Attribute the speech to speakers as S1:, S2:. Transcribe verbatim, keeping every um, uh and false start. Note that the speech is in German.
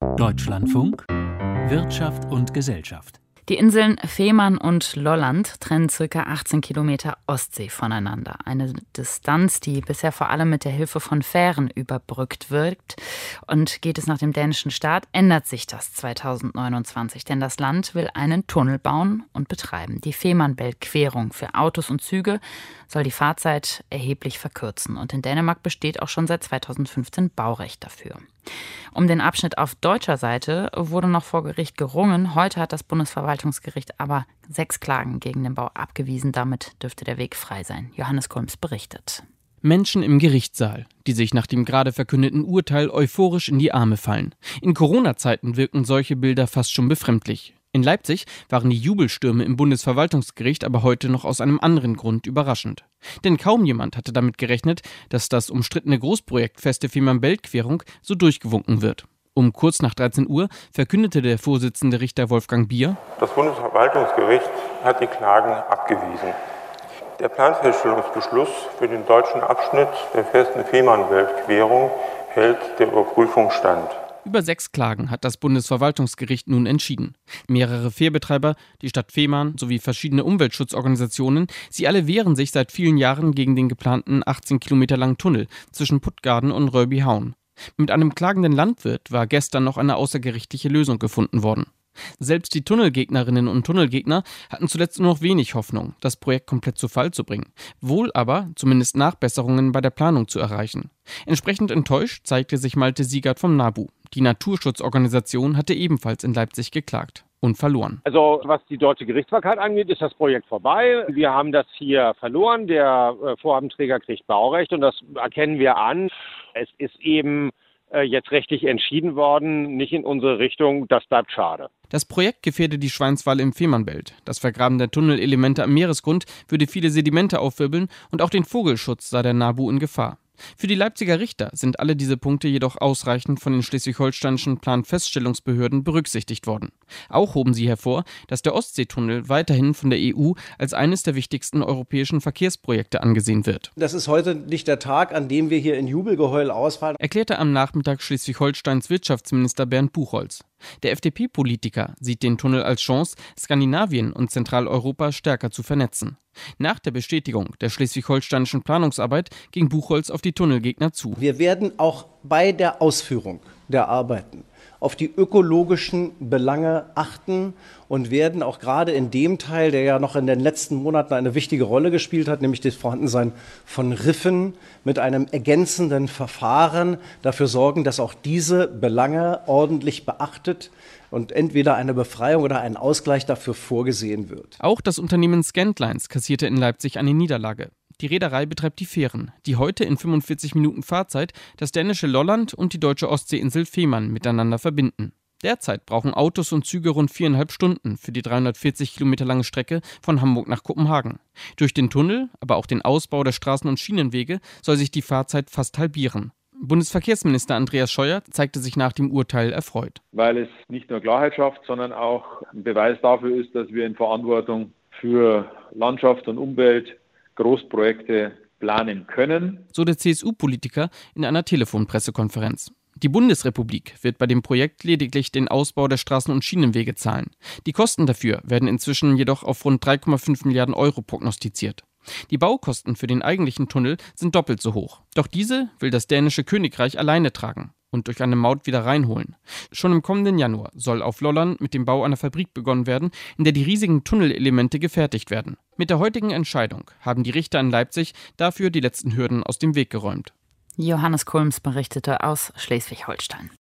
S1: Deutschlandfunk Wirtschaft und Gesellschaft.
S2: Die Inseln Fehmarn und Lolland trennen ca. achtzehn Kilometer Ostsee voneinander. Eine Distanz, die bisher vor allem mit der Hilfe von Fähren überbrückt wird. Und geht es nach dem dänischen Staat, ändert sich das zweitausendneunundzwanzig. Denn das Land will einen Tunnel bauen und betreiben. Die Fehmarnbelt-Querung für Autos und Züge soll die Fahrzeit erheblich verkürzen. Und in Dänemark besteht auch schon seit zweitausendfünfzehn Baurecht dafür. Um den Abschnitt auf deutscher Seite wurde noch vor Gericht gerungen. Heute hat das Bundesverwaltungsgericht aber sechs Klagen gegen den Bau abgewiesen. Damit dürfte der Weg frei sein. Johannes Kulms berichtet.
S3: Menschen im Gerichtssaal, die sich nach dem gerade verkündeten Urteil euphorisch in die Arme fallen. In Corona-Zeiten wirken solche Bilder fast schon befremdlich. In Leipzig waren die Jubelstürme im Bundesverwaltungsgericht aber heute noch aus einem anderen Grund überraschend. Denn kaum jemand hatte damit gerechnet, dass das umstrittene Großprojekt Feste Fehmarnbelt-Querung so durchgewunken wird. Um kurz nach dreizehn Uhr verkündete der Vorsitzende Richter Wolfgang Bier:
S4: Das Bundesverwaltungsgericht hat die Klagen abgewiesen. Der Planfeststellungsbeschluss für den deutschen Abschnitt der Festen Fehmarnbelt-Querung hält der Überprüfung stand.
S3: Über sechs Klagen hat das Bundesverwaltungsgericht nun entschieden. Mehrere Fährbetreiber, die Stadt Fehmarn sowie verschiedene Umweltschutzorganisationen, sie alle wehren sich seit vielen Jahren gegen den geplanten achtzehn Kilometer langen Tunnel zwischen Puttgarden und Rødbyhavn. Mit einem klagenden Landwirt war gestern noch eine außergerichtliche Lösung gefunden worden. Selbst die Tunnelgegnerinnen und Tunnelgegner hatten zuletzt nur noch wenig Hoffnung, das Projekt komplett zu Fall zu bringen. Wohl aber zumindest Nachbesserungen bei der Planung zu erreichen. Entsprechend enttäuscht zeigte sich Malte Siegert vom NABU. Die Naturschutzorganisation hatte ebenfalls in Leipzig geklagt und verloren.
S5: Also was die deutsche Gerichtsbarkeit angeht, ist das Projekt vorbei. Wir haben das hier verloren. Der äh, Vorhabenträger kriegt Baurecht und das erkennen wir an. Es ist eben äh, jetzt rechtlich entschieden worden, nicht in unsere Richtung. Das bleibt schade.
S3: Das Projekt gefährde die Schweinswale im Fehmarnbelt. Das Vergraben der Tunnelelemente am Meeresgrund würde viele Sedimente aufwirbeln und auch den Vogelschutz sah der NABU in Gefahr. Für die Leipziger Richter sind alle diese Punkte jedoch ausreichend von den schleswig-holsteinischen Planfeststellungsbehörden berücksichtigt worden. Auch hoben sie hervor, dass der Ostseetunnel weiterhin von der E U als eines der wichtigsten europäischen Verkehrsprojekte angesehen wird.
S6: Das ist heute nicht der Tag, an dem wir hier in Jubelgeheul ausfallen,
S3: erklärte am Nachmittag Schleswig-Holsteins Wirtschaftsminister Bernd Buchholz. Der F D P-Politiker sieht den Tunnel als Chance, Skandinavien und Zentraleuropa stärker zu vernetzen. Nach der Bestätigung der schleswig-holsteinischen Planungsarbeit ging Buchholz auf die Tunnelgegner zu.
S6: Wir werden auch bei der Ausführung der Arbeiten auf die ökologischen Belange achten und werden auch gerade in dem Teil, der ja noch in den letzten Monaten eine wichtige Rolle gespielt hat, nämlich das Vorhandensein von Riffen mit einem ergänzenden Verfahren, dafür sorgen, dass auch diese Belange ordentlich beachtet und entweder eine Befreiung oder ein Ausgleich dafür vorgesehen wird.
S3: Auch das Unternehmen Scandlines kassierte in Leipzig eine Niederlage. Die Reederei betreibt die Fähren, die heute in fünfundvierzig Minuten Fahrzeit das dänische Lolland und die deutsche Ostseeinsel Fehmarn miteinander verbinden. Derzeit brauchen Autos und Züge rund viereinhalb Stunden für die dreihundertvierzig Kilometer lange Strecke von Hamburg nach Kopenhagen. Durch den Tunnel, aber auch den Ausbau der Straßen- und Schienenwege soll sich die Fahrzeit fast halbieren. Bundesverkehrsminister Andreas Scheuer zeigte sich nach dem Urteil erfreut.
S7: Weil es nicht nur Klarheit schafft, sondern auch ein Beweis dafür ist, dass wir in Verantwortung für Landschaft und Umwelt Großprojekte planen können.
S3: So der C S U-Politiker in einer Telefonpressekonferenz. Die Bundesrepublik wird bei dem Projekt lediglich den Ausbau der Straßen- und Schienenwege zahlen. Die Kosten dafür werden inzwischen jedoch auf rund drei Komma fünf Milliarden Euro prognostiziert. Die Baukosten für den eigentlichen Tunnel sind doppelt so hoch. Doch diese will das dänische Königreich alleine tragen und durch eine Maut wieder reinholen. Schon im kommenden Januar soll auf Lolland mit dem Bau einer Fabrik begonnen werden, in der die riesigen Tunnelelemente gefertigt werden. Mit der heutigen Entscheidung haben die Richter in Leipzig dafür die letzten Hürden aus dem Weg geräumt.
S2: Johannes Kulms berichtete aus Schleswig-Holstein.